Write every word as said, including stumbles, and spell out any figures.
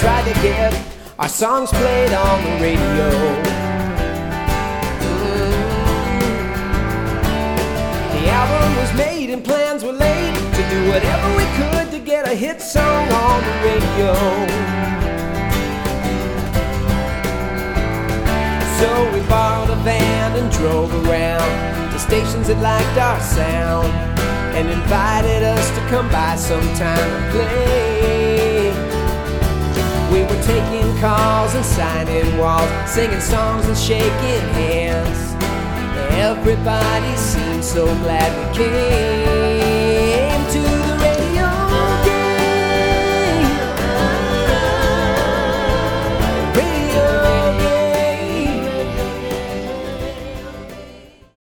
tried to get our songs played on the radio. The album was made and plans were laid to do whatever we could to get a hit song on the radio. So we borrowed a van and drove around to stations that liked our sound and invited us to come by sometime and play. We were taking calls and signing walls, singing songs and shaking hands. Everybody seemed so glad we came.